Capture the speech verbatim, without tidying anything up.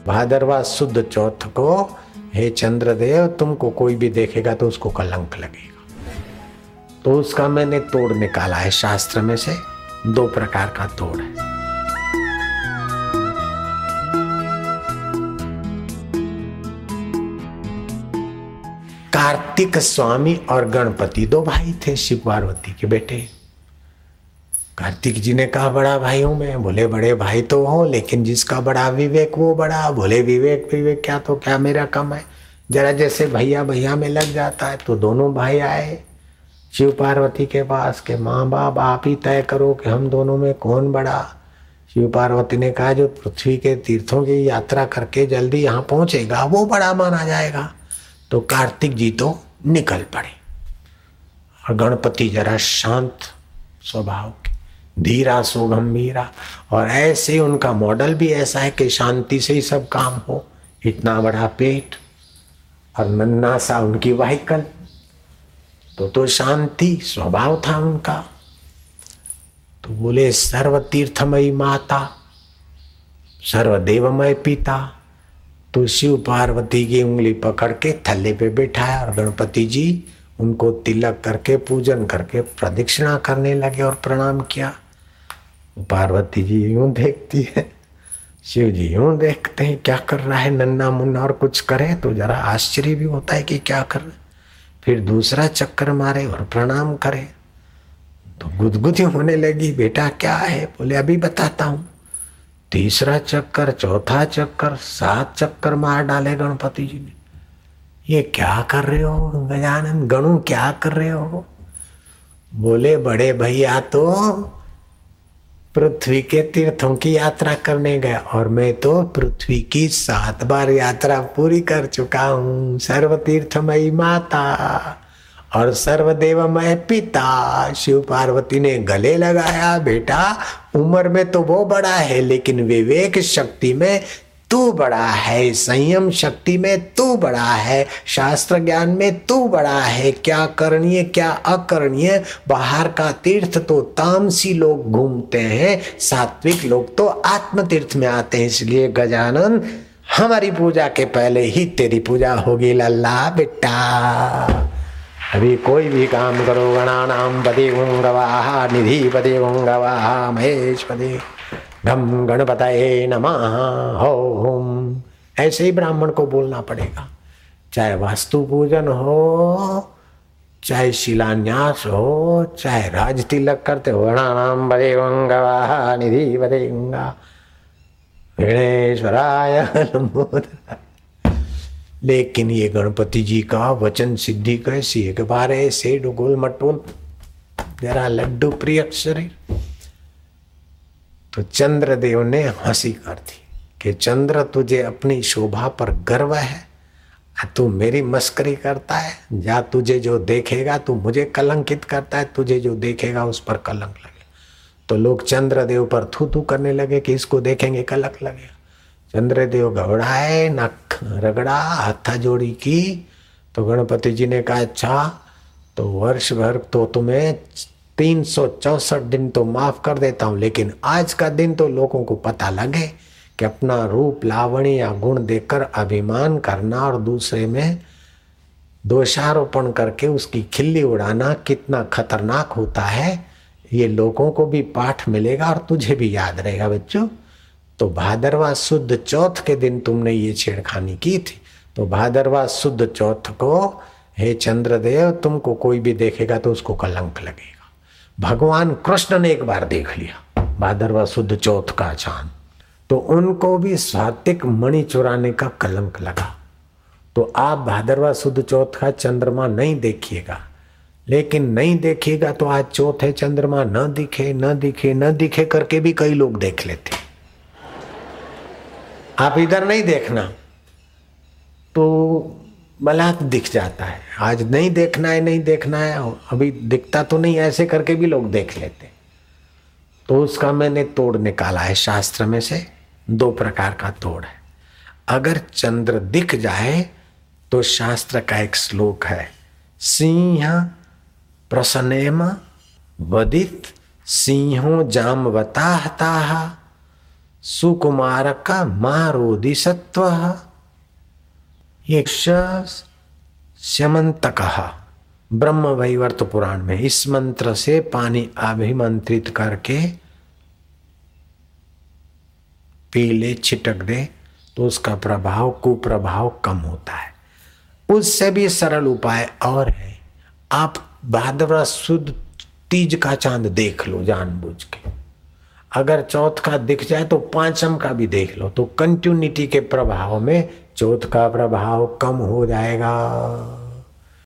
भादरवा शुद्ध चौथ को हे चंद्रदेव तुमको कोई भी देखेगा तो उसको कलंक लगेगा। तो उसका मैंने तोड़ निकाला है शास्त्र में से। दो प्रकार का तोड़ है। कार्तिक स्वामी और गणपति दो भाई थे, शिव पार्वती के बेटे। कार्तिक जी ने कहा बड़ा भाई हूं मैं। बोले बड़े भाई तो हो, लेकिन जिसका बड़ा विवेक वो बड़ा। बोले विवेक विवेक क्या, तो क्या मेरा कम है। जरा जैसे भैया भैया में लग जाता है। तो दोनों भाई आए शिव पार्वती के पास के माँ बाप आप ही तय करो कि हम दोनों में कौन बड़ा। शिव पार्वती ने कहा जो पृथ्वी के तीर्थों की यात्रा करके जल्दी यहाँ पहुंचेगा वो बड़ा माना जाएगा। तो कार्तिक जी तो निकल पड़े और गणपति जरा शांत स्वभाव के, धीरा सो गंभीरा। और ऐसे उनका मॉडल भी ऐसा है कि शांति से ही सब काम हो। इतना बड़ा पेट और नन्ना सा उनकी वाहिकल, तो तो शांति स्वभाव था उनका। तो बोले सर्व तीर्थमयी माता सर्वदेवमय पिता। तो शिव पार्वती की उंगली पकड़ के थल्ले पे बैठाया और गणपति जी उनको तिलक करके पूजन करके प्रदक्षिणा करने लगे और प्रणाम किया। पार्वती जी यूं देखती है, शिव जी यूं देखते हैं क्या कर रहा है नन्ना मुन्ना, और कुछ करे तो जरा आश्चर्य भी होता है कि क्या कर रहे। फिर दूसरा चक्कर मारे और प्रणाम करे तो गुदगुदी होने लगी। बेटा क्या है? बोले अभी बताता हूं। तीसरा चक्कर, चौथा चक्कर, सात चक्कर मार डाले गणपति जी ने। ये क्या कर रहे हो गजानन, गणु क्या कर रहे हो? बोले बड़े भैया तो पृथ्वी के तीर्थों की यात्रा करने गया और मैं तो पृथ्वी की सात बार यात्रा पूरी कर चुका हूँ। सर्व तीर्थमयी माता और सर्वदेवमय पिता। शिव पार्वती ने गले लगाया। बेटा उम्र में तो वो बड़ा है, लेकिन विवेक शक्ति में तू बड़ा है, संयम शक्ति में तू बड़ा है, शास्त्र ज्ञान में तू बड़ा है। क्या करणीय क्या अकरणीय, बाहर का तीर्थ तो तामसी लोग घूमते हैं, सात्विक लोग तो आत्म तीर्थ में आते हैं। इसलिए गजानन हमारी पूजा के पहले ही तेरी पूजा होगी लल्ला बेटा। अभी कोई भी काम करो, गणानाम पदे गवाहा, निधि पदे गवाहा, महेश पदे गम गणपतये नमः ओम। ऐसे ही ब्राह्मण को बोलना पड़ेगा। चाहे वास्तु पूजन हो, चाहे शिलान्यास हो, चाहे राज तिलक करते हो, गणानाम पदे गवाहा, निधि पदे गंगा गणेश्वराय लंबोदराय। लेकिन ये गणपति जी का वचन सिद्धि कैसी है कि बार ऐसे डुगोल मटोल जरा लड्डू प्रिय शरीर। तो चंद्रदेव ने हंसी कर दी कि चंद्र तुझे अपनी शोभा पर गर्व है, तू मेरी मस्करी करता है। जा तुझे जो देखेगा तू मुझे कलंकित करता है, तुझे जो देखेगा उस पर कलंक लगे। तो लोग चंद्रदेव पर थू थू करने लगे कि इसको देखेंगे कलंक लगेगा। चंद्रदेव घबराए, नख रगड़ा, हाथा जोड़ी की। तो गणपति जी ने कहा अच्छा तो वर्ष भर तो तुम्हें तीन सौ चौसठ दिन तो माफ कर देता हूं, लेकिन आज का दिन तो लोगों को पता लगे कि अपना रूप लावण्य या गुण देखकर अभिमान करना और दूसरे में दोषारोपण करके उसकी खिल्ली उड़ाना कितना खतरनाक होता है। ये लोगों को भी पाठ मिलेगा और तुझे भी याद रहेगा बच्चों। तो भादरवा शुद्ध चौथ के दिन तुमने ये छेड़खानी की थी। तो भादरवा शुद्ध चौथ को हे चंद्रदेव तुमको कोई भी देखेगा तो उसको कलंक लगेगा। भगवान कृष्ण ने एक बार देख लिया भादरवा शुद्ध चौथ का चांद, तो उनको भी स्वातिक मणि चुराने का कलंक लगा। तो आप भादरवा शुद्ध चौथ का चंद्रमा नहीं देखिएगा, लेकिन नहीं देखिएगा तो आज चौथ है, चंद्रमा न दिखे न दिखे न दिखे करके भी कई लोग देख लेते। आप इधर नहीं देखना तो मलाक दिख जाता है। आज नहीं देखना है नहीं देखना है, अभी दिखता तो नहीं, ऐसे करके भी लोग देख लेते। तो उसका मैंने तोड़ निकाला है शास्त्र में से। दो प्रकार का तोड़ है। अगर चंद्र दिख जाए तो शास्त्र का एक श्लोक है, सिंह प्रसन्नेम वदित सिंहो जामवताहताः सुकुमार का मारोदि सत्व ये स्यमंत कहा ब्रह्म वैवर्त पुराण में। इस मंत्र से पानी अभिमंत्रित करके पी ले, छिटक दे तो उसका प्रभाव कुप्रभाव कम होता है। उससे भी सरल उपाय और है, आप भाद्रवा सुद तीज का चांद देख लो जानबूझ के। अगर चौथ का दिख जाए तो पांचम का भी देख लो, तो कंटिन्यूटी के प्रभाव में चौथ का प्रभाव कम हो जाएगा।